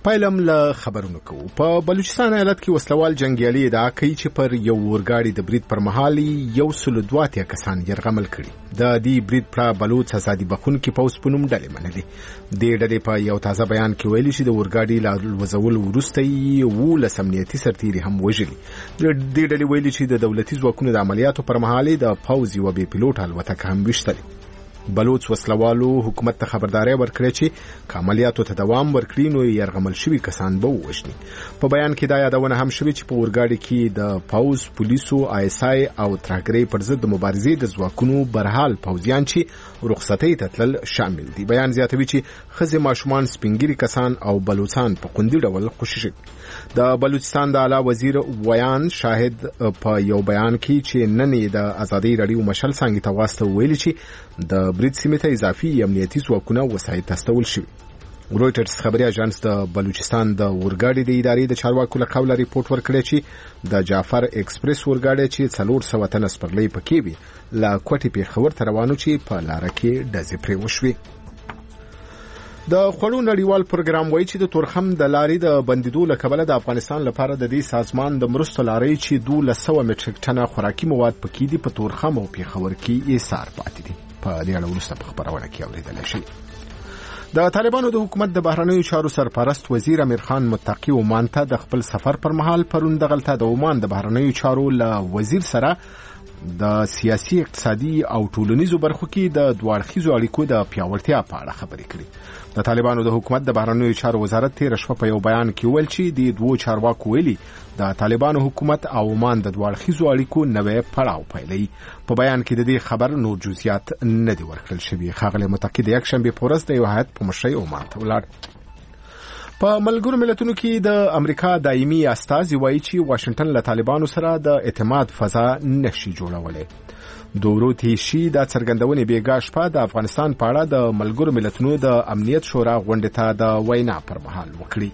پایلم له خبرونو کوو. په بلوچستان ایالت کې وسلوال جنگیالي ادعا کوي چې پر یو اورګاډي د برید پر مهال 102 کسان یرغمل کړي. د دې برید پر بلوچ ازادي بخښونکي پوځ په نوم ډلې منلې. د ډلې په یو تازه بیان کې ویلي چې د اورګاډي له وزول وروسته یې امنیتي سرتیري هم وژلي. د ډلې ویلي چې د دولتي ځواکونو د عملیاتو پر مهال د پوځ یو بې پیلوټ الوتکه هم وشتلې. بلوچ وسلوالو حکومت ته خبرداري ورکړه چې عملیاتو ته دوام ورکړي نو يرغمل شوی کسان به ووژني. په بیان کې دا یادونه هم شوی چې په اورګاډي کې د پوز، پولیسو، آیسای او ترهګرۍ پر ضد د مبارزې د ځواکونو برحال پوځیان چې رخصتۍ ته تلل شامل دي. بیان زیاتوي چې ښځې، ماشومان، سپینګیري کسان او بلوچستان په خوندي ډول خوشي شوي. د بلوچستان د اعلی وزیر ویان شاهد په یو بیان کې چې نن د ازادي رادیو مشل څنګه تاسو ویلي چې د برید سیمه ته اضافي امنیتي ځواکونه وسایل تستول شوي. رويټرز خبري اژانس د بلوچستان د اورګاډي د ادارې د چارواکو له قوله ریپورت ورکړی چې د جعفر ایکسپریس اورګاډي چې 400 تن سپرلۍ پکې وي له کوټې پیښور ته روانو چې په لار کې ډزې پرې وشوي. د خوړو نړیوال پروګرام وایي چې د تورخم د لارې د بندیدو له کبله د افغانستان لپاره د دې سازمان د مرستو لارې چې 200 مټریک ټنه خوراکي مواد پکې دي په تورخم او پیښور کې ایثار پاتې دي. په دې اړه وروسته په خبرونه کې اوریدل شي. د طالبانو د حکومت د بهرنیو چارو سرپرست وزیر امیر خان متقی عمان ته د خپل سفر پر مهال پرون دغلته د عمان د بهرنیو چارو له وزیر سره د سیاسي، اقتصادي او ټولنیزو برخو کې د دوړخیزو اړیکو د پیاوړتیا په اړه خبرې کړې. د طالبانو د حکومت د بهرنیو چارو وزارت تیر شپه په یو بیان کې ویل چې د دوه چارواکو ویلي د طالبانو حکومت او عمان د دوړخیزو اړیکو نوې پړاو پیلوي. په بیان کې د دې خبر نور جزئیات نه دي ورکړل شوي. ښاغلی متقی د یکشنبه په ورځ د یو هیئت په مشرۍ عمان ته ولاړ. په ملګرو ملتونو کې د امریکا دایمي استازي وایي چې واشنگټن له طالبانو سره د اعتماد فضا نشي جوړولای. دوروتی شي د څرګندونې بیګا شپه د افغانستان په اړه د ملګرو ملتونو د امنیت شورا غونډې ته د وینا پر مهال وکړي.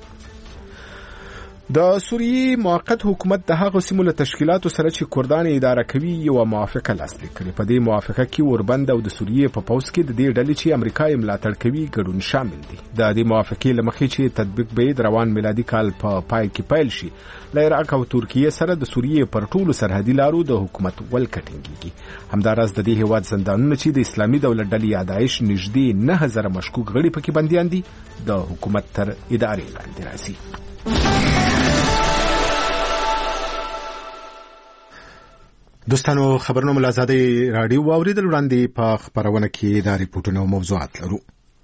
د سوریې موقت حکومت د هغو سیمو له تشکیلاتو سره چې کردان اداره کوي یو موافقه لاسلیک کړې. په دې موافقه کې اوربند او د سوریې په پوځ کې د دې ډلې چې امریکا یې ملاتړ کوي ګډون شامل دي. د دې موافقې له مخې چې تطبیق به د روان میلادي کال په پای کې پیل شي، له عراق او ترکیې سره د سوریې پر ټولو سرحدي لارو د حکومت ولکټینګي. همداراز د دې هیواد زندانونه چې د اسلامي دولت ډلې یادایش نږدې 9000 مشکوک غړي پکې بنديان دي د حکومت تر ادارې لاندې راځي. دوستانو خبرونه مل آزادي رادیو واوریدل. وړاندې په خبرونه کې دا ریپورتونه او موضوعات لرو.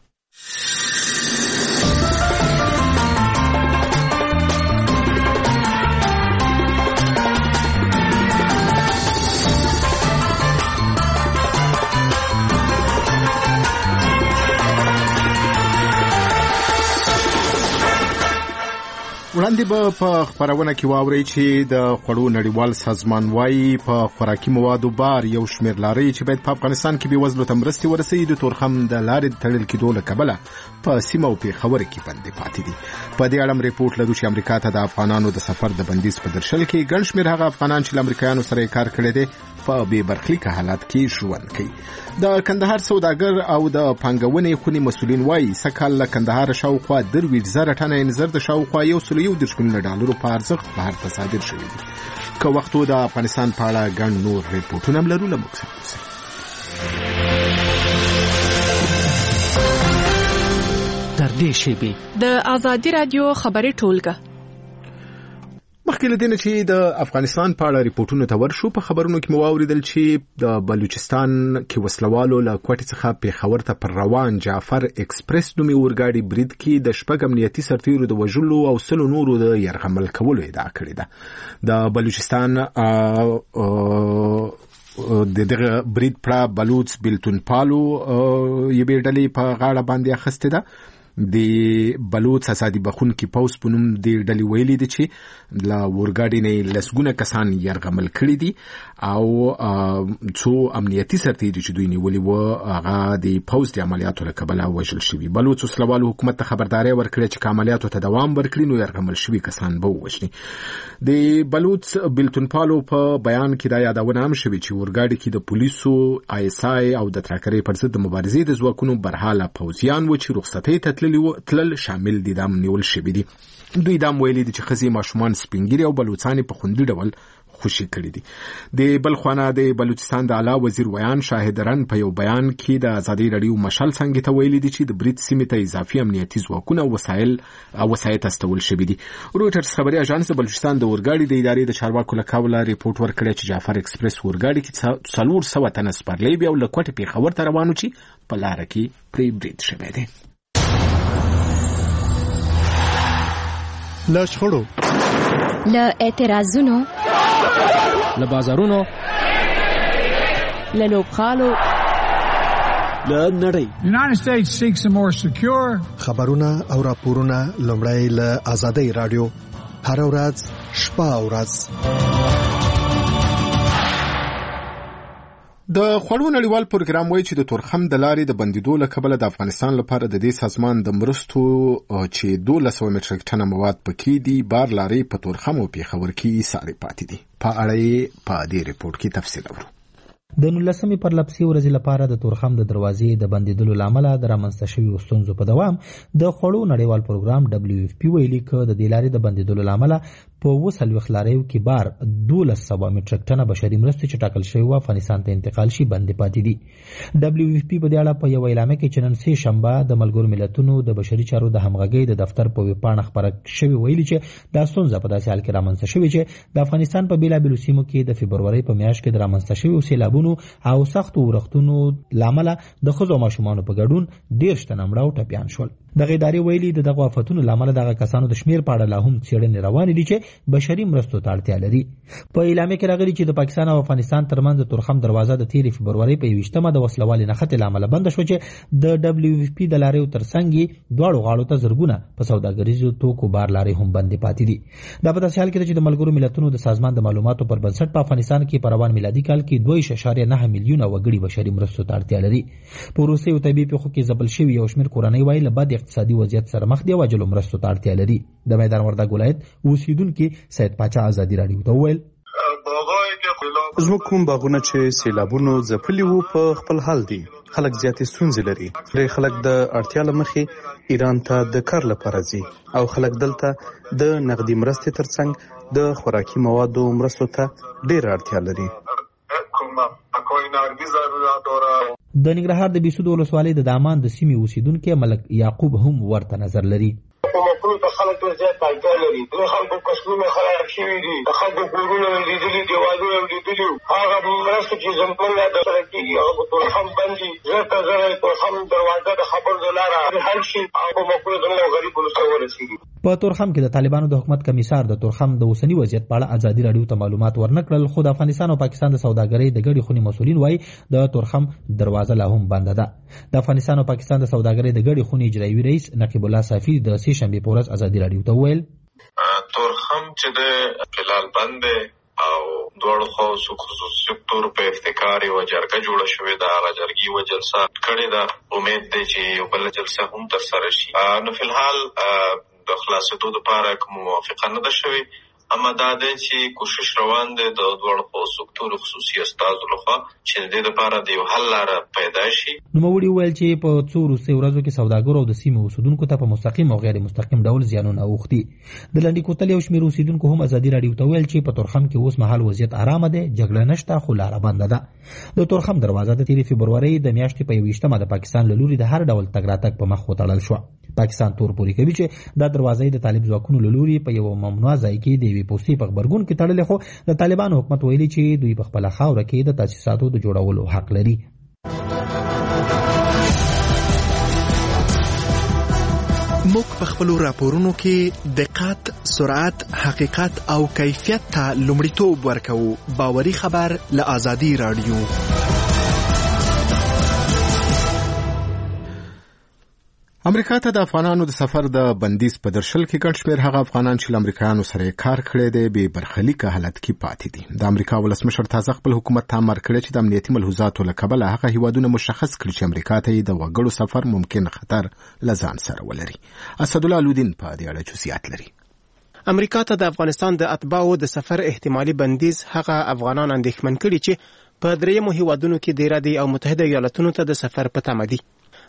وړاندې به په خبرونه کې واوري چې د خوړو نړیوال سازمان وايي په خوراکي موادو بار یو شمېر لارې چې باید په افغانستان کې بېوزلو ته مرستې ورسوي د تورخم د لارې د تړل کېدو له کبله په سیمه او پیښور کې بندي پاتې دي. په دې اړه ریپورت لرو چې امریکا ته د افغانانو د سفر د بندیز په درشل کې ګڼ شمېر هغه افغانان چې له امریکایانو سره کار کړی دی په بې برخلیکه حالات کې ژوند کوي. د کندهار سوداګر او د پانګونې خونې مسؤلین وايي سکهال له کندهار شاوخوا 2.0 ټنه انځر د شاوخوا 1.1 ملیون ډالرو په ارزښت بهر ته صادر شوی دي. که وختو د افغانستان په اړه ګڼ نور ریپورتونه هم لرو. له موږ سره تر دې شیبې د آزادي رادیو خبري ټولګه مخکې له دې چې د افغانستان په اړه ریپورتونه ته ورشو، په خبرونو کې مو واوریدل چې د بلوچستان کې وسلوالو له کوټې څخه پیښور ته پر روان جعفر ایکسپریس نومي اورګاډي برید کې د شپږ امنیتي سرتیرو د وژلو او 100 نورو د یرغمل کولو ادعا کړې ده. د بلوچستان دغه برید پر بلوچ بلتون پالو یوې ډلې په غاړه باندې اخیسته ده. د بلوچ ازادي بخښونکي پوځ په نوم د ډلې ویلي دي چې له اورګاډي نه لسګونه کسان یرغمل کړي دي او څو امنیتي سرتیري چې دوی نیولي وو هغه د پوځ د عملیاتو له کبله وژل شوي. بلوچ وسلوالو حکومت ته خبرداري ورکړه چې عملیاتو ته دوام ورکړي نو یرغمل شوي کسان به ووژني. د بلوچ بلتون پالو په بیان کې دا یادونه هم شوې چې اورګاډي کې د پولیسو، آیسای او د ترهګرۍ پر ضد د مبارزې د ځواکونو برحاله پوځیان و چې رخصتۍ ته تلل شامل دي. دا نیول شوی دي. دوی دا ویلي دي چې ښځې ماشومان سپینګیري او بلوچستان په خوندي ډول خوشي کړي دي. د بلخوانه د بلوچستان د اعلی وزیر ویان شاهد رن په یو بیان کې د ازادي رادیو مشال څنګه ته ویلي دي چې د برید سیمې ته اضافي امنیتي ځواکونه او وسایط استول شوي دي. رویټرز خبري اژانس د بلوچستان د اورګاډي د ادارې د چارواکو له قوله ریپورت ورکړی چې جعفر ایکسپریس اورګاډي کې 400 تنه سپرلۍ بیا له کوټې پیښور ته روانو چې په لار کې پرې برید شوی دی. له شخړو، له اعتراضونو، له بازارونو، له لوبغالو، له نړۍ. United States seeks a more secure. خبرونه او راپورونه لومړی له آزادۍ رادیو هر ورځ شپه او ورځ. د خوړو نړیوال پروګرام وایي چې د تورخم د لارې د بندیدو له کبله د افغانستان لپاره د دې سازمان د مرستو چې 1200 متریک ټنه مواد پکې دي بار لارې په تورخم او پیښور کې ساري پاتې دي. په اړه په دې ریپورت کې تفصیل اورو. د 19 پر لپسې ورځې لپاره د تورخم د دروازې د بندیدلو لامل د رامنځته شویو ستونزو په دوام د خوړو نړیوال پروګرام WFP ویلي چې د دې لارې د بندیدلو لامل په 40 لاریو کې بار 1200 متریک ټنه بشري مرستې چې ټاکل شوی و افغانستان ته انتقال شي بندي پاتې دي. WFP په دې اړه په یو اعلامیه کې چې نن سه شنبه د ملګرو ملتونو د بشري چارو د همغږۍ د دفتر په ویبپاڼه خبره شوی ویلي چې دا ستونزه په داسې حال کې رامنځته شوې چې د افغانستان په بیلابیلو سیمو کې د فبرورۍ په میاشت کې د رامنځته شویو سیلابونو او سختو ورښتونو لامل د ښځو ماشومانو په ګډون 13 تنه مړه او ټپیان شول. دغه ادارې ویلي د دغه آفتونو لامل دغه کسانو د شمیر په اړه لا هم څېړنې روانې دي چې بشري مرستو ته اړتیا لري. په اعلامیه کې راغلي چې د پاکستان او افغانستان ترمنځ د تورخم دروازه د 13 فبرورۍ په 21مه د وسلوالې نښتې لامل بند شو چې د WFP د لاریو ترڅنګ دواړو غاړو ته زرګونه په سوداګریزو توکو بار لارې هم بندې پاتې دي. دا په داسې حال کې چې د ملګرو ملتونو د سازمان د معلوماتو پر بنسټ په افغانستان کې په روان میلادي کال کې 2.9 میلیونه وګړي بشري مرستو ته اړتیا لري. په روسي او طبي پیښو کې ځپل شوي یو شمېر کورنۍ وایي له بد اقتصادي وضعیت سره مخ دي او عاجلو مرستو ته اړتیا لري. د میدان وردګ ولایت اوسیدونکي سید پاچا ازادي راډیو ته وویل زموږ کوم باغونه چې سیلابونو ځپلي وو په خپل حال دي. خلک زیاتې ستونزې لري. خلک د اړتیا له مخې ایران ته د کار لپاره ځي او خلک دلته د نقدي مرستې ترڅنګ د خوراکي موادو مرستو ته ډېر اړتیا لري. د ننګرهار د بیسود ولسوالۍ د دامان د سیمې اوسیدونکي ملک یعقوب هم ورته نظر لري. حکومتونو ته خلک ډېر زیات اړتیا لري. د خلکو کسبونه خراب شوي دي. د خلکو کورونه لیدلي، دیوالونه لیدلي. هغه مرستې چې زموږ د سره کېږي هغه په تورخم بندي. زر ته زره تورخم دروازه د خبرو د لاره حل شي او په مقولو زموږ غریبو ته ورسېږي. په تورخم کې د طالبانو د حکومت کمیسار د تورخم د اوسنی وضعیت په اړه ازادي راډیو ته معلومات ورنکړل، خو د افغانستان او پاکستان د سوداګرۍ د ګډې خونې مسؤلین وایي د تورخم دروازه لا هم بنده ده. د افغانستان او پاکستان د سوداګرۍ د ګډې خونې اجرایي رئیس نقیب الله صافي د سه شنبې په ورځ ازادي راډیو ته وویل تورخم چې د فلال بند او دوړو خو خصوصي سکتور په افتکار او جرګه جوړه شوې ده. هغه جرګې و جلسه کړې ده. امید دی چې یو بل جلسه هم ترسره شي. نو فلحال د خلاصېدو لپاره کوم موافقه نه ده شوې، اما دا دی چې کوشش روان دی د دوړو سکتور خصوصي استازو لخوا چې د دې لپاره د یو حل لاره پیدا شي. نوموړي وویل چې په څو وروستۍ ورځو کې سوداګرو او د سیمې اوسیدونکو ته په مستقیم او غیر مستقیم ډول زیانونه اوښتي. د لنډي کوتل یو شمېر اوسیدونکو هم ازادي راډیو ته وویل چې په تورخم کې اوس مهال وضعیت ارامه دی، جګړه نشته، خو لاره بنده ده. د تورخم دروازه د 13 فبرورۍ د میاشتې په 21مه د پاکستان له لوري د هر ډول تګ راتګ په مخ وتړل شوه. پاکستان تور پوري کوي چې دا دروازه د طالب ځواکونو له لوري په یو ممنوع ځای کې د یوې پوستې په غبرګون کې تړلې، خو د طالبانو حکومت ویلي چې دوی په خپل خاوره کې د تاسیساتو د جوړولو حق لري. موږ په خپل راپورونو کې دقت، سرعت، حقیقت او کیفیت ته لومړیتوب ورکوو. باوري خبر له آزادي راډیو. امریکا ته د افغانانو د سفر د بندیز په درشل کې ګڼ شمېر هغه افغانان چې له امریکایانو سره کار کړی دی بې برخلیکه حالت کې پاتې دي. د امریکا ولسمشر تازه خپل حکومت ته امر کړی چې د امنیتي ملحوظاتو له کبله هغه هیوادونه مشخص کړي چې امریکا ته د وګړو سفر ممکن خطر له ځان سره ولري. اسدالله الودین په دې اړه جزئیات لري. امریکا ته د افغانستان د اتباعو د سفر احتمالي بندیز هغه افغانان اندېښمن کړي چې په دریمو هیوادونو کې دېره دي او متحده ایالاتونو ته د سفر په تمه دي.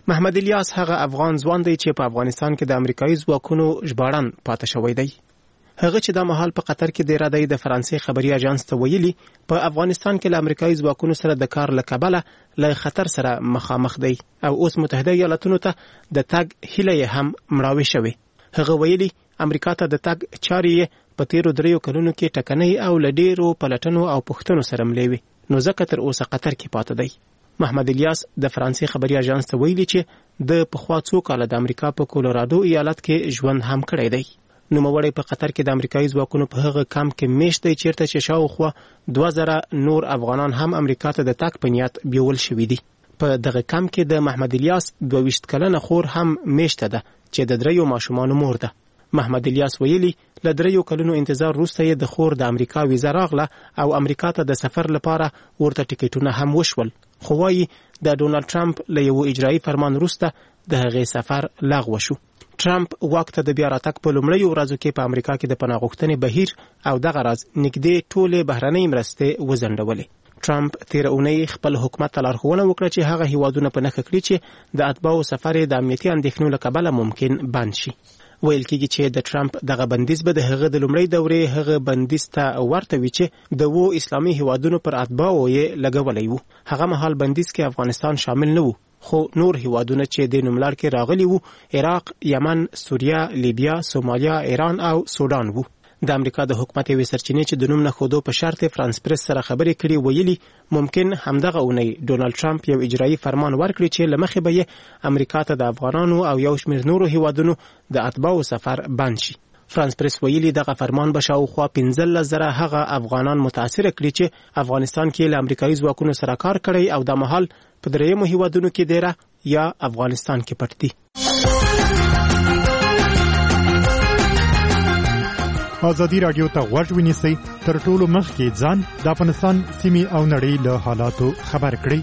محمد الیاس هغه افغان ځوان دی چې په افغانستان کې د امریکایي ځواکونو ژباړن پاتې شوی دی. هغه چې د مهال په قطر کې د رادیو د فرانسې خبري اژانس ته ویلي په افغانستان کې له امریکایي ځواکونو سره د کار لکبله له خطر سره مخامخ دی او اوس متحده ایالاتونو ته د تګ هیله هم مړاوې شوې. هغه ویلي امریکا ته د تګ چارې په تیرو 3 کلونو کې ټکنۍ او لډیرو پلټنو او پوښتنو سره ملېوي، نو ځکه تر اوسه قطر کې پاتې دی. محمد الیاس د فرانسې خبري اژانس ته ویلي چې د پخوا څو کاله د امریکا په کولورادو ایالت کې ژوند هم کړی دی. نوموړی په قطر کې د امریکایي ځواکونو په هغه کمپ کې میشت دی چیرته چې شاوخوا 2000 نور افغانان هم امریکا ته د تګ په نیت بیول شوي دي. په دغه کمپ کې د محمد الیاس 22 کلنه خور هم میشته ده چې د 3 ماشومانو مور ده. محمد الیاس ویلي له 3 کلونو انتظار وروسته یې د خور د امریکا ویزا راغله او امریکا ته د سفر لپاره ورته ټیکټونه هم وشول، خو وايي د ډونالد ټرمپ له یو اجرایي فرمان وروسته د هغې سفر لغوه شو. ټرمپ واک ته د بیا راتګ په لومړیو ورځو کې په امریکا کې د پناه غوښتنې بهیر او دغه راز نږدې ټولې بهرنۍ مرستې وځنډولې. ټرمپ تیر اونۍ خپل حکومت ته لارښوونه وکړه چې هغه هیوادونه په نښه کړي چې د اتباعو سفر د امنیتي اندېښنو له کبله ممکن بند شي. ویل کېږي چې د ټرمپ دغه بندیز به د هغه د لومړۍ دورې هغه بندیز ته ورته وي چې د 2 اسلامي هیوادونو پر اتباعو یې لګولی وو. هغه مهال بندیز کې افغانستان شامل نه وو، خو نور هیوادونه چې د نوملړ کې راغلي وو عراق، یمن، سوریه، لیبیا، سومالیا، ایران او سودان وو. د امریکا د حکومت یوې سرچینې چې د نوم نه ښودو په شرط فرانس پریس سره خبرې کړي ویلي ممکن همدغه اونۍ ډونالد ټرمپ یو اجرایي فرمان ورکړي چې له مخې به یې امریکا ته د افغانانو او یو شمېر نورو هیوادونو د اتباعو سفر بند شي. فرانس پریس ویلي دغه فرمان به شاوخوا 15,000 هغه افغانان متاثر کړي چې افغانستان کې له امریکایي ځواکونو سره کار کړی او د مهال په 3 هیوادونو کې دیره یا افغانستان کې پټ دي. ازادي رادیو ته غوږ ونیسئ، تر ټولو مخکې ځان د افغانستان سیمې او نړۍ له حالاتو خبر کړئ.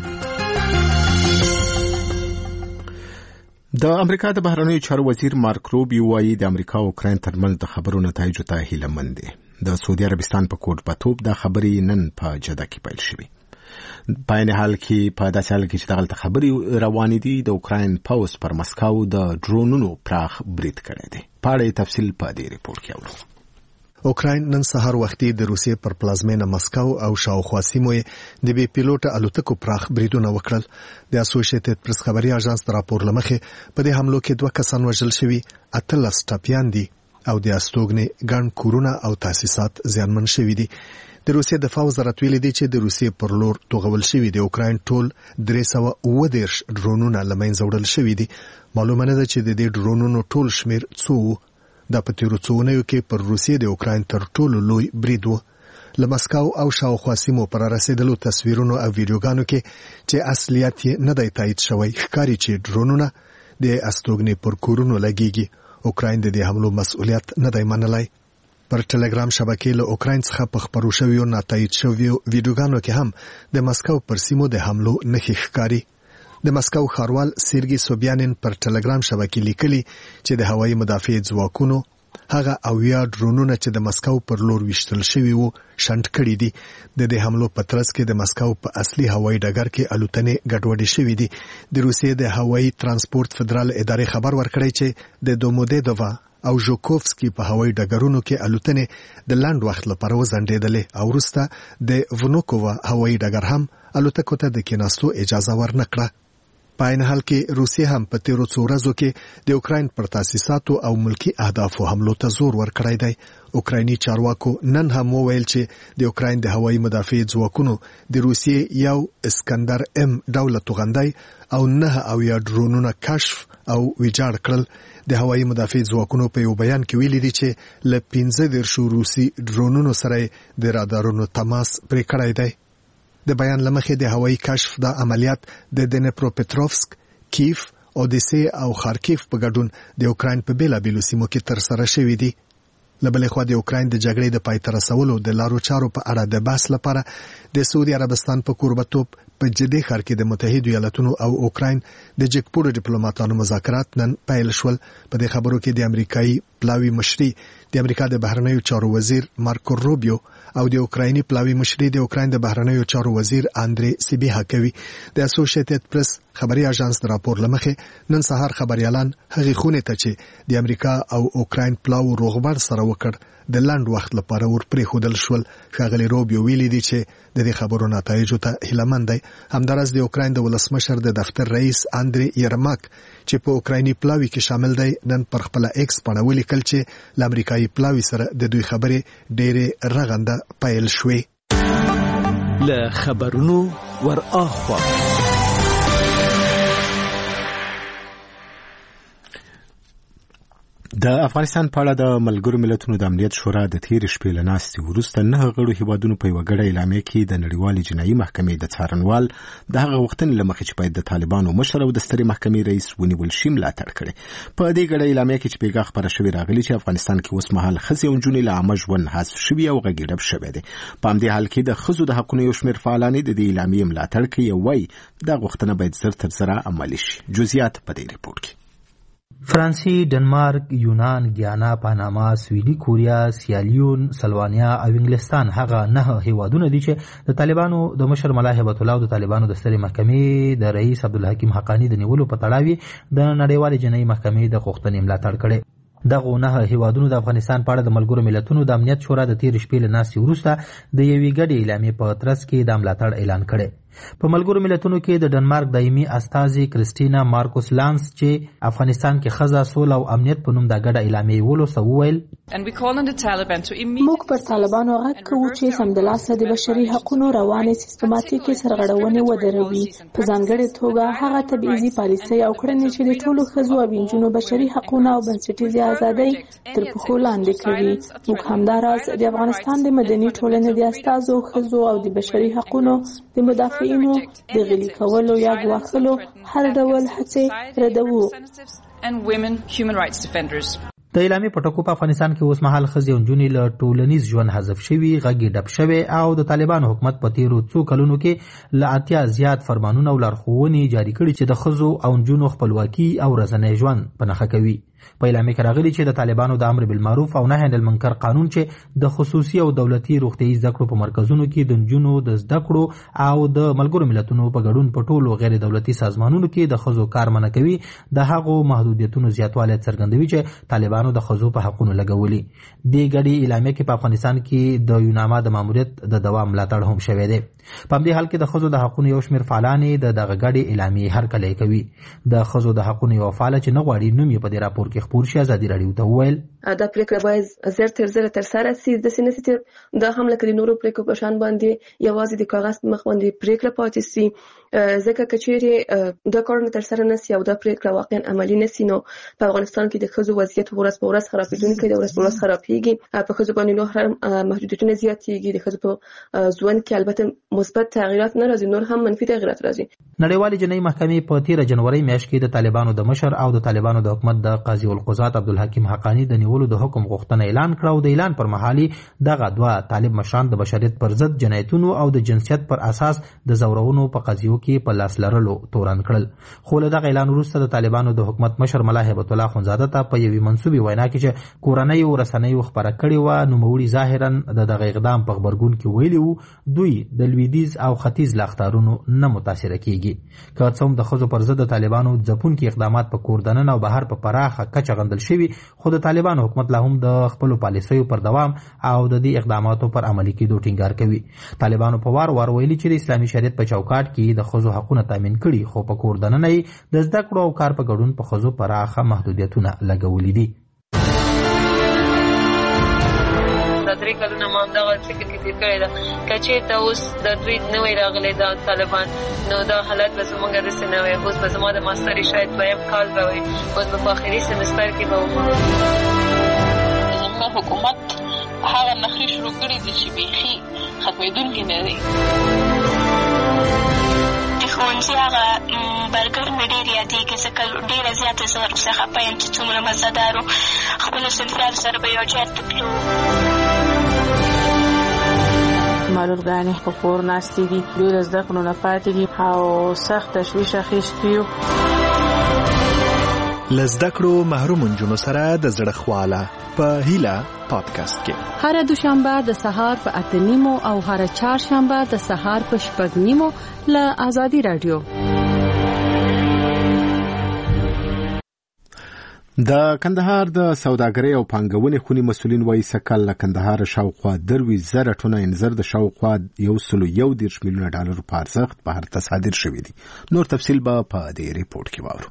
د امریکا د بهرنیو چارو وزیر مارک روبیو وایي د امریکا او اوکراین ترمنځ د خبرو نتایجو ته هیله مند دي. د سعودي عربستان په کوټ بتوب د خبرې نن په جده کې پیل شوې. په عین حال کې په داسې حال کې چې دغلته خبرې روانې دي د اوکراین پوځ پر مسکو د ډرونونو پراخ برید کړی دی. په اړه تفصیل په دې ریپورت کې اورو. اوکراین نن سهار وختي د روسیې پر پلازمینه مسکو او شاوخوا سیمو د بي پیلوټ الوتکو پراخ بریدونه وکړل. د اسوسییټډ پریس خبري اژانس راپور لمخې په دې حملو کې 2 کسان وژل شوي، 18 ټپيان دي او د استوګنې ګڼ کورونه او تاسیسات زیانمن شوي دي. د روسیې دفاع وزارت ویلي دی چې د روسیې پر لور توغول شوي د اوکراین ټول 330 ډرونونه لمنځه وړل شوي دي. معلومه نه ده چې د دې ډرونونو ټول شمیر څو د پتیرو څونیو کې پر روسیې د اوکراین تر ټولو لوی برید و. له مسکو او شاوخوا سیمو پر رسیدلو تصویرونو او ویډیوګانو کې چې اصلیت یې نه دی تایید شوی ښکاري چې ډرونونه د استوګنې پر کورونو لګیږي. اوکراین د دې حملو مسؤلیت نه دی منلی. پر ټلګرام شبکې له اوکراین څخه په خبرو شویو ناتایید شویو ویډیوګانو کې هم د مسکو پر سیمو د حملو نښې ښکاري. د مسکو ښاروال سیرګي سوبیانین پر ټلګرام شبکې لیکلي چې د هوایي مدافع ځواکونو هغه 80 ډرونونه چې د مسکو پر لور وشتل شوي وو شنډ کړي دي. د دې حملو په ترڅ کې د مسکو په اصلي هوایي ډګر کې الوتنې ګډوډې شوي دي. د روسیې د هوایي ترانسپورت فدرال ادارې خبر ورکړی چې د دومودیدووا او ژوکوفسکي په هوایي ډګرونو کې الوتنې د لاند وخت لپاره وځنډېدلې او وروسته د ونوکووا هوایي ډګر هم الوتکو ته د کېناستو اجازه ورنکړه. په عین حال کې روسیه هم په تیرو څو ورځو کې د اوکراین پر تاسیساتو او ملکی اهدافو حملو ته زور ورکړی دی. اوکرایني چارواکو نن هم وویل چې د اوکراین د هوایي مدافع ځواکونو د روسیې یو اسکندر ام ډوله توغندی او 9 ډرونونه کشف او ویجاړ کړل. د هوایي مدافع ځواکونو په یو بیان کې ویلي دي چې له 15 روسي ډرونونو سره د رادارونو تماس پرې کړی دی. د بیان لمخې د هوایي کشف د عملیات د دنپروپټروفسک، کیف، اودیسه او خارکیف په ګډون د اوکراین په بیلابیلو سیمو کې تر سره شوي دي. له بلې خوا د اوکراین د جګړې د پای ته رسولو د لارو چارو په اړه د بحث لپاره د سعودي عربستان په کوربتوب په جدي ښار کې د متحده ایالاتونو او اوکراین د جګپوړو ډیپلوماټانو مذاکرات نن پیل شول. په دې خبرو کې د امریکایي پلاوی مشري د امریکا د بهرنیو چارو وزیر مارکو روبیو او د اوکرایني پلاوی مشري د اوکراین د بهرنیو چارو وزیر اندري سیبیها کوي. د اسوسییټډ پریس خبري اژانس د راپور لمخې نن سهار خبريالان هغه خونه ته چې د امریکا او اوکراین پلاو روغبړ سره وکړ د لاند وخت لپاره ورپرې خودل شول. ښاغلي روبیو ویلي دی چې د دې خبرو نتایج ته هیلمن دی. همدارس د اوکراین د ولسمشر د دفتر رئیس اندري یرماک چې په اوکرایني پلاوی کې شامل دی نن پر خپل ایکس باندې ولیکل چې د امریکایي پلاوی سره د دوی خبرې ډېرې رغنده پیل شوې. له خبرونو ور اخوا د افغانستان په اړه د ملګرو ملتونو د امنیت شورا د تیر شپې له ناستې وروسته 9 غړو هیوادونو په یوه ګډه اعلامیه کې د نړیوالې جنایي محکمې د څارنوال د هغه غوښتنې له مخې چې باید د طالبانو مشر او د سترې محکمې رئیس ونیول شي ملاتړ کړی. په دې ګډه اعلامیه کې چې پیغام خبره شوې راغلي چې افغانستان کې اوس مهال ښځې او نجونې له عامه ژوند حذف شوي او غږ ډب شوی دی. په همدې حال کې د ښځو د حقونو یو شمېر فعالان د دې اعلامیې ملاتړ کوي او وایي دا غوښتنه باید زر تر زره عملي شي. جزئیات په دې ریپورت کې. فرانسې، ډنمارک، یونان، ګیانا، پاناما، سویلي کوریا، سیالیون، سلوانیا او انګلستان هغه 9 هیوادونه دي چې د طالبانو د مشر ملا هیبت الله او د طالبانو د سترې محکمې د رئیس عبدالحکیم حقانی د نیولو په تړاو د نړیوالې جنایي محکمې د غوښتنې ملاتړ کړي. دغه 9 هیوادونو د افغانستان په اړه د ملګرو ملتونو د امنیت شورا د تیر شپې له ناستې وروسته د یوې ګډې اعلامیې په ترڅ کې د ملاتړ اعلان کړی. په ملګرو ملتونو کې د ډنمارک دایمي استازي کریسټینا مارکوس لانس چې افغانستان کې ښځه، سوله او امنیت په نوم د ګډه اعلامیې ولوسته وویل موږ پر طالبانو غږ کوو چې سمدلاسه د بشري حقوقو روانې سیستماتیکي سرغړونې ودروي، په ځانګړې توګه هغه تبعیضي پالیسۍ او کړنې چې د ټولو ښځو او نجونو بشري حقوقونه او بنسټیزې ازادۍ تر پښو لاندې کوي. موږ همداراز د افغانستان د مدني ټولنې د استازو، ښځو او د بشري حقوقو د مدافعینو د غلي کولو یا ګواښلو هر ډول هڅې ردوو. د اعلامیې په ټکو په افغانستان کې اوس مهال ښځې او نجونې له ټولنیز ژوند حذف شوي، غږ ډب شوی او د طالبانو حکومت په تیرو څو کلونو کې له 80 زیات فرمانونه او لارښوونې جاري کړي چې د ښځو او نجونو خپلواکي او ورځنی ژوند په نښه کوي. په اعلامیه کې راغلي چې د طالبانو د امر بالمعروف او نهي عن المنکر قانون چې د خصوصي او دولتي روغتیايي زده کړو په مرکزونو کې د نجونو د زده کړو او د ملګرو ملتونو په ګډون په ټولو غیر دولتي سازمانونو کې د ښځو کار منع کوي. د هغو محدودیتونو زیاتوالی څرګندوي چې طالبانو د ښځو په حقونو لګولي. دې ګډې اعلامیه کې په افغانستان کې د یوناما د ماموریت د دوام ملاتړ هم شوی دی. په همدې حال کې د ښځو د حقونو یو شمېر فعالان د دغه ګډې اعلامیې هرکلی کوي. د ښځو د حقونو یو فعاله چې نه غواړي نوم یې په دې راپور کې خپور شي ازادي راډیو ته وویل دا پریکړه باید زر تر زره ترسره شي. د سینې چې د هم لکه د نورو پریکړو په شان باندې یوازې د کاغذ په مخ باندې پریکړه پاتې شي، ځکه کچېرې د کارونه ترسره نشي او دا پریکړه واقعا عملي نشي نو په افغانستان کې د ښځو وضعیت ورځ په ورځ خرابېدونکی دی، ورځ په ورځ خرابېږي. په ښځو باندې نور محدودیتونه زیاتېږي، د ښځو په ژوند کې البته مثبت تغیرات نه راځي، نور هم منفي تغیرات راځي. نړیوالې جنایي محکمې په 13 جنوري میاشت کې د طالبانو د مشر او د طالبانو د حکومت د قاضي القضات عبدالحکیم حقانی د نیولو د حکم غوښتنه اعلان کړه او د اعلان پر مهال دغه دوه طالب مشران د بشریت پر ضد جنایتونو او د جنسیت پر اساس د زورونو په قضیو کې په لاس لرلو تورن کړل. خو له دغه اعلان وروسته د طالبانو د حکومت مشر ملا هیبت الله خونزاده ته په یوې منسوبې وینا کې چې کورنۍ او رسنۍ خبره کړې و نوموړي ظاهرا دغه اقدام په خبرګون کې ویلي وو دوی د لویدیځ او ختیځ لاختارونو نه متاثره کیږي. که څه هم د ښځو پر ضد د طالبانو ځپونکي اقدامات په کور دننه او بهر په پراخه کچه غندل شوي، خو د طالبانو حکومت لا هم د خپلو پالیسیو پر دوام او د دې اقداماتو پر عملي کېدو ټینګار کوي. طالبانو په وار وار ویلي چې د اسلامي شریعت په چوکاټ کې د ښځو حقونه تامین کړي، خو په کور دننه یې د زده کړو او کار په ګډون په ښځو پراخه محدودیتونه لګولي دي. دا 3 کلونه ما همدغه فکر کې تېر کړی ده که چېرته اوس د دوی نوی راغلی دا طالبان نو دا حالت به زموږ داسې نه وی. اوس به زما د ماستري شاید 2م کال به وي، اوس به په آخري سمستر کې به وم. زموږ حکومت هغه نخرې شروع کړي دي چې بیخي ختمېدونکي نه دي. د ښوونځي هغه برګر مې ډېر یادېږي ځکه ډېره زیاته زه ورپسې خفه یم چې څومره مزهدار و. خپلو صنفیانو سره به یو ځای ته تلو. معلولګانې په کور ناستې دي، ډېر زده کړو نه پاتې دي او سخت تشویش اخیستی یو. له زده کړو محروم نجونو سره د زړه خواله په هیله پادکاسټ کې هر دوشنبه د سهار په 8:30 او هر چهارشنبه د سهار په 6:30 له آزادي رادیو. د کندهار د سوداګرۍ او پانګونې خونی مسولین وایي سکل له کندهار شاوخوا 30,000 ټنه انځر د شاوخوا 1.1 میلیون ډالر په ارزښت بهر ته صادر شوی دي. نور تفصیل به په دې ریپورت کې واورو.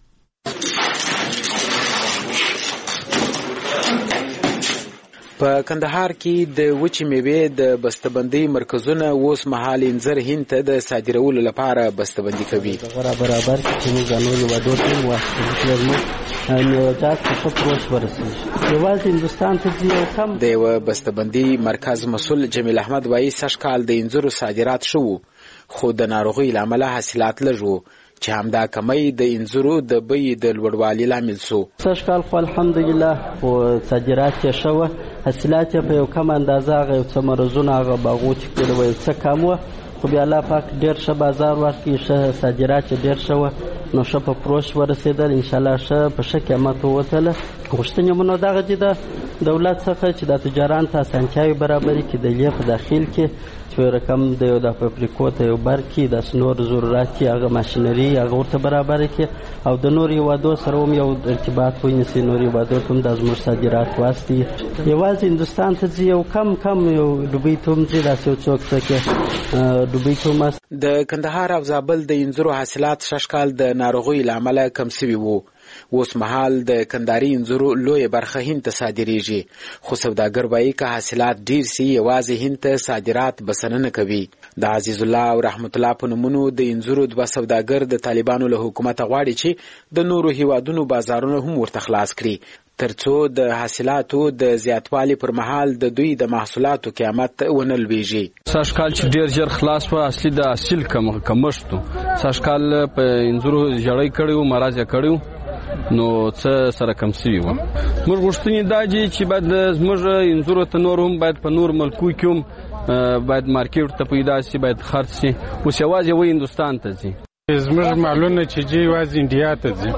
په کندهار کې د وچې میوې د بسته‌بندۍ مرکزونه اوس مهال انځر هند ته د صادرولو لپاره بسته‌بندي کوي. برابر چې موږ نور وادو ته واسطه میوه‌جات په پروش ورسېږي. یوازې هندستان ته یو کم د یو بسته‌بندۍ مرکز مسؤل جمیل احمد وایي سږ کال د انځرو صادرات شو خو د ناروغۍ لامل حاصلات لږ وو چې همدا کمی د انځرو د بیې د لوړوالي لامل شو. سږ کال خو الحمدلله خو صادرات یې شوه، حاصلات یې په یو کم اندازه هغه یو څه مرزونه هغه باغو چې کړي وو یو څه کم وو، خو بیا الله پاک ډېر ښه بازار ورکړي، ښه صادرات یې ډېر شوه، نو ښه په فروش ورسېدل، انشاءالله ښه په ښه قیمت ووتله. غوښتنې مو نو دغه دي د دولت څخه چې د تجاران ته اسانتیاوې برابرې کړي، د لیې په داخل کې چې رقم د یو د فابریکو ته یو برکې د نور ضرورت هغه ماشینري هغه ورته برابر کړي او د نور هیوادو سره هم یو ارتباط ونیسي. نور هیوادو ته هم د زموږ صادرات واستي، یوازې هندوستان ته ځي یو کم یو دوبۍ ته هم ځي، داسې یو څوک څه کې دوبۍ ته هم. د کندهار او زابل د انځرو حاصلات شش کال د ناروغۍ له امله کم سوي وو. اوس مهال د کندهاري انځرو لویه برخه هند ته صادریږي، خو سوداګر وایي که حاصلات ډیر سي یوازې هند ته صادرات بسنه نه کوي. د عزیز الله او رحمت الله په نومونو د انځرو دوه سوداګر د طالبانو له حکومت غواړي چې د نورو هیوادونو بازارونه هم ورته خلاص کړي ترڅو د حاصلاتو د زیاتوالي پر مهال د دوی د محصولاتو قیمت ونه لویږي. سږ کال چې ډیر ژر خلاص و اصلي د حاصل کمښت سږ کال په انځرو جړۍ کړي و مرز یې کړي نو څه سره کم سوي و. موږ غوښتنې دا دي چې باید زموږ انځرو ته نور هم باید په نور ملکو کې هم باید مارکیټ ته پیدا شي، باید خرڅ شي. اوس یوازې وایي هندوستان ته ځي، زموږ مالونه چې ځي یوازې انډیا ته ځي،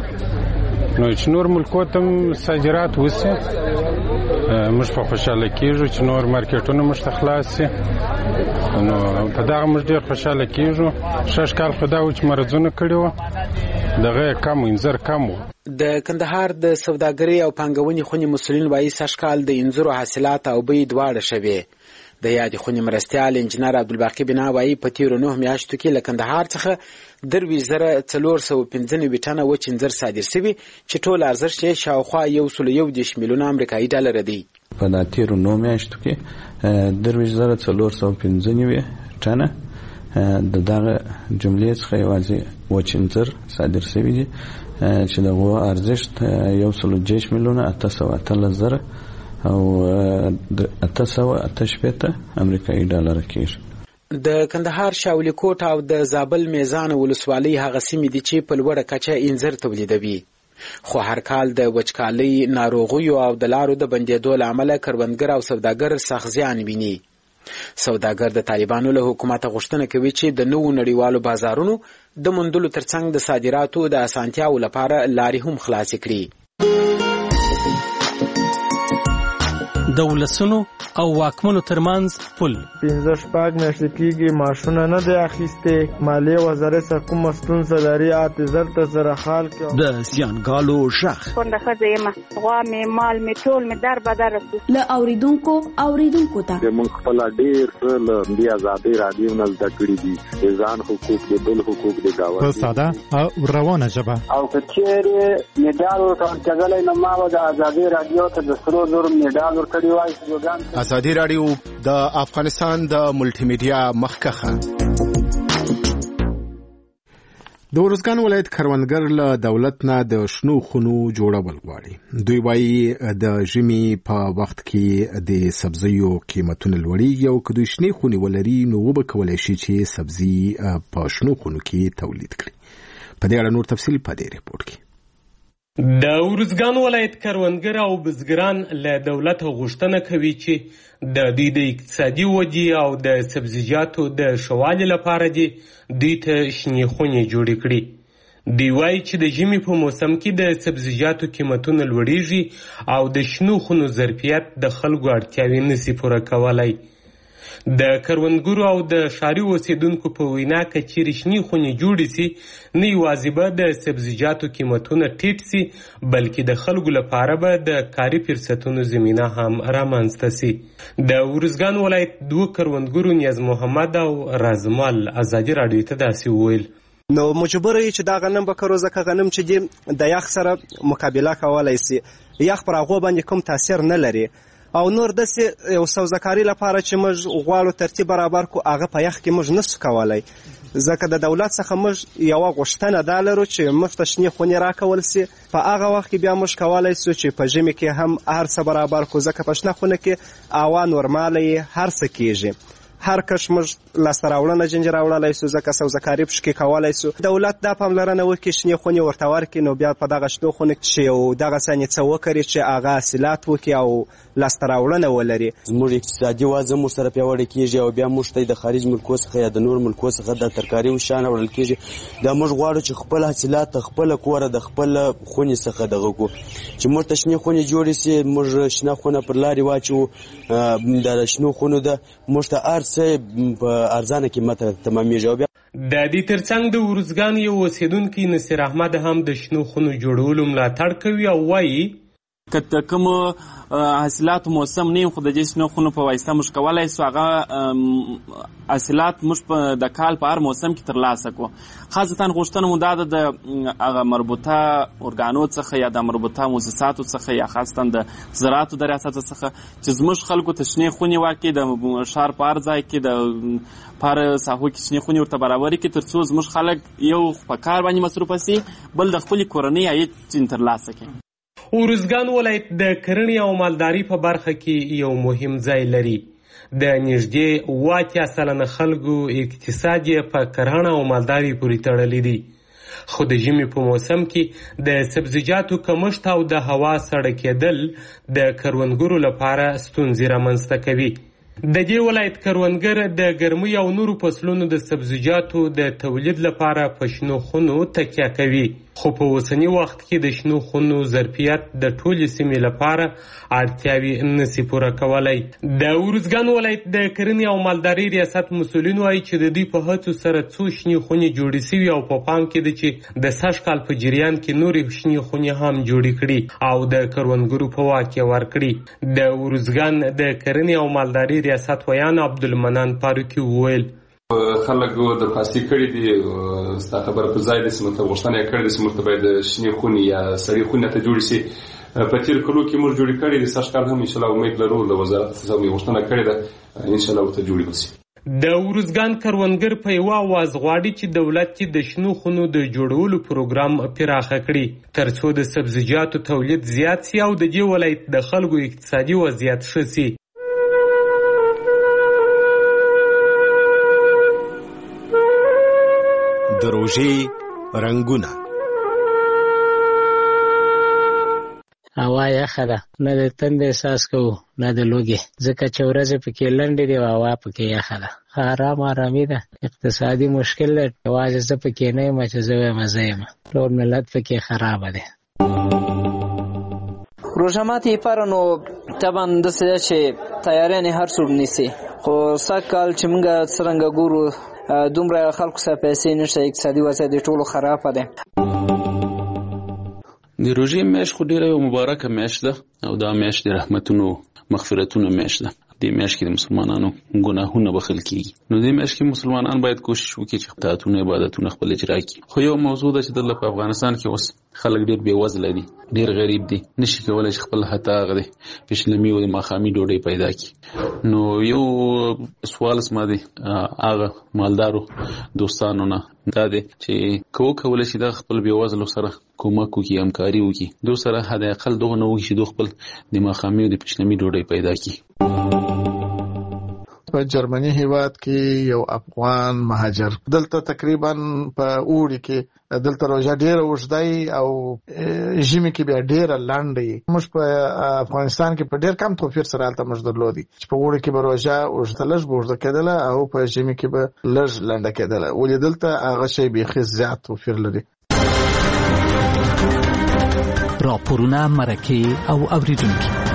نو چې نور ملکو ته هم صادرات وسي موږ په خوشحاله کېږو چې نور مارکیټونه موږ ته خلاص شي. نو په دغه موږ ډېر خوشحاله کېږو. شش کال خو دا و چې مرضونه کړي وو، دغه کم انځر کم و. د کندهار د سوداګرۍ او پانګونې خونې مسؤلین وایي سږ کال د انځرو حاصلات او بیې دواړه شوې. د یادې خونې مرستیال انجینر عبدالباقي بنا وایي په تیرو 9 میاشتو کې له کندهار څخه 23,495 ټنه وچ انځر صادر شوي چې ټول ارزښت یې شاوخوا 1.1 میلیون امریکایي ډالر دی. په تیرو 9 میاشتو کې 23,495 ټنه د دغه جملې څخه یوازې وچ انځر صادر شوي دي چې دغه ارزښت 1.8 میلیون 818,000 او 888 امریکایي ډالر کېږي. د کندهار شاولی کوټ او د زابل میزان ولسوالۍ هغه سیمې دي چې په لوړه کچه انځر تولیدوي، خو هر کال د وچکالۍ، ناروغیو او د لارو د بندېدو له امله کروندګر او سوداګر سخت زیان ویني. سوداګر د طالبانو له حکومت غوښتنه کوي چې د نوو نړیوالو بازارونو د موندلو ترڅنګ د صادراتو د اسانتیاو لپاره لارې هم خلاصې کړي. د ولسونو او واکمنو ترمنځ پل 15 میاشتې کېږي معاشونه نه دی اخیستې، مالیې وزارت سره کومه ستونزه لري، اعتذار ته سره حال کې د زیانګالو ژغ څنګه ښځه یم غوا مې مال مې ټول مې در بدر له اوریدونکو ته موږ خپل ډېر له دې آزادۍ راډیو نه زده کړي دي، د ځان حقوق د بل حقوق د گاونډي په ساده او روانه ژبه او کچېرې میډال ورکړل نو ما د آزادۍ راډیو ته د سرو زر میډال ورکړی وای. آزادي رادیو د افغانستان د ملټي میډیا مخکخه. د ورزګان ولایت کروندګر له دولت نه د شنو خونو جوړول غواړي. دوی وایي د ژمي په وخت کې د سبزیو قیمتونه لوړیږي او که دوی شنې خونې ولري نو وبه کولی شي چې سبزي په شنو خونو کې تولید کړي. په دې اړه نور تفصیل په دې ریپورت کې. د ارزګان ولایت کروندګر او بزګران له دولت غوښتنه کوي چې د دوی د اقتصادي ودې او د سبزیجاتو د ښه والي لپاره دوی ته شنې خونې جوړې کړي. دوی وایي چې د ژمي په موسم کې د سبزیجاتو قیمتونه لوړیږي او د شنو خونو ظرفیت د خلکو اړتیاوې نشي پوره کولی. د کروندګرو او د ښاري اوسیدونکو په وینا که چیرې شنې خونې جوړې سي نه یوازې به د سبزیجاتو قیمتونه ټیټ سي بلکې د خلکو لپاره به د کاري فرصتونو زمینه هم رامنځته سي. د ارزګان ولایت 2 کروندګرو نیاز محمد او رازمال ازادي راډیو ته داسې وویل. نو مجبور یې چې دا غنم به کرو ځکه غنم چې دی د یخ سره مقابله کولی سي، یخ پر هغو باندې کوم تاثیر نه لري او نور داسې یو سوزکاري لپاره چې موږ غواړو ترتیب برابر کو هغه په یخ کې موږ نسو کولی ځکه د دولت څخه موږ یوه غوښتنه دا لرو چې موږ ته شنې خونې راکول سي. په هغه وخت کې بیا موږ کولی سو چې په ژمي کې هم هر څه برابر کو ځکه په شنه خونه کې هوا نورماله یې هر څه کیږي. هر کش موږ لاسته راوړنه جنجه راوړلی سو ځکه سوزکاري پشکې کولی سو. دولت دا پاملرنه وکړي شنې خونې ورته ورکړي نو بیا په دغه شنو خونو چې یو دغسې څه وکړي چې هغه حاصلات وکړي او لاسته راوړنه ولري. زموږ اقتصادي وضع موږ سره پیاوړې کېږي او بیا موږ ته د خارج ملکو څخه یا د نور ملکو څخه د ترکاري و شیان راوړل کېږي. دا موږ غواړو چې خپل حاصلات د خپله کوره د خپله خونې څخه دغه کړو چې موږ ته شنې خونې جوړې سي. موږ شنه خونه پر لارې واچوو، د شنو خونو ده موږ ته هر څه په ارزانه قیمت تمامیږي. د دې ترڅنګ د ارزګان یو اوسیدونکی نصیر احمد هم د شنو خونو جوړولو ملاتړ کوي او وایي که د کومو حاصلاتو موسم نه خو د دې شنو خونو په واسطه موږ کولی سو هغه حاصلات موږ د کال په هر موسم کې ترلاسه کړو. خاصتا غوښتنه مو دا ده د هغه مربوطه ارګانو څخه یا د مربوطه مؤسساتو څخه یا خاصتا د زراعتو د ریاست څخه چې زموږ خلکو ته شنې خونې ورکړي، د ښار په هر ځای کې د په هر ساحو کې شنې خونې ورته برابرې کړي تر څو زموږ خلک یو په کار باندې مصروفه سي، بل د خپلې کورنۍ عاید ترلاسه کړي. ارزګان ولایت د کرنې او مالدارۍ په برخه کې یو مهم ځای لري. د نږدې 80% خلکو اقتصاد یې په کرهڼه او مالدارۍ پورې تړلی دی. خو د ژمي په موسم کې د سبزیجاتو کمښت او د هوا سړه کېدل د کروندګرو لپاره ستونزې رامنځته کوي. د دې ولایت کروندګر د ګرمۍ او نورو فصلونو د سبزیجاتو د تولید لپاره په شنو خونو تکیه کوي، خو په اوسني وخت کې د شنو خونو ظرفیت د ټولې سیمې لپاره اړتیاوې نشي پوره کولی. د ارزګان ولایت د کرنې او مالدارۍ ریاست مسؤلین وایي چې د دوی په هڅو سره څو شنې خونې جوړې سوي او په پام کې ده چې د سږ کال په جریان کې نورې شنې خونې هم جوړې کړي او د کروندګرو په واک کې ورکړي. د ارزګان د کرنې او مالدارۍ ریاست ویان عبدالمنان فاروقي وویل خلک د فاصلې کړي دي، ستا خبره پر ځای ده چې موږ ته غوښتنه یې کړې ده چې موږ ته باید شنې خونې یا سړې خونې ته جوړې شي. په تېرو کلو کې موږ جوړې کړې دي، سږ کال هم انشاءالله امید لرو له وزارت څخه مې غوښتنه کړې ده انشاءالله ورته جوړې به شي. د ارزګان کروندګر په یوه آواز غواړي چې دولت یې د شنو خونو د جوړولو پروګرام پراخه کړي تر څو د سبزیجاتو تولید زیات سي او د دې ولایت د خلکو اقتصادي وضعیت ښه سي. د روژې رنګونه هوا یخه ده، نه د تندې احساس کوو نه د لوږې، ځکه چې ورځې پکې لنډې دي او هوا پکې یخه ده. آرامي ده، اقتصادي مشکل دی، یوازې زه پکې نه یم چې زه وایم زه یم، ټول ملت پکې خرابه دی. روژه ماتي لپاره نو طبعا داسې ده چې تیاریانې هر څوک نیسي، خو سږ کال چې موږ څرنګه ګورو دومره خلکو سره پیسې نشته، اقتصادي وضعیت د ټولو خرابه ده. د روژې میاشت خو ډیره یو مبارکه میاشت ده او دا میاشت د رحمتونو مغفرتونو میاشت ده. دې میاشت کې د مسلمانانو ګناهونه بخښل کیږي. نو دې میاشت کې مسلمانان باید کوشش وکړي چې طاعتونه عبادتونه خپل اجرا کړي. خو یو موضوع ده چې دلته په افغانستان کې اوس خلک ډیر بې وزله دي، ډیر غریب دي، نشي کولای چې خپل حتی هغه د پیشلمي او د ماښامي ډوډۍ پیدا کړي. نو یو سوال زما دی هغه مالدارو دوستانو نه دا دی چې کولی شي دا خپل بې وزلو سره کومک وکړي، همکاري وکړي، دو سره حد اقل دغه نه وکړي چې دو خپل د ماښامي او د پیشلمي ډوډۍ پیدا کړي. په جرمني هیواد کې یو افغان مهاجر دلته تقریبا په اوړي کې دلته روژه ډیره اوږده او ژمي کې بیا ډیره لنډه. موږ په افغانستان کې په ډیر کم توپیر سره هلته موږ درلودي چې په اوړي کې به روژه اوږده لږ به اوږده کېدله او په ژمي کې به لږ لنډه کېدله، ولې دلته هغه شی بیخي زیات توپیر لري. راپورونه، مرکې او اوریدونکي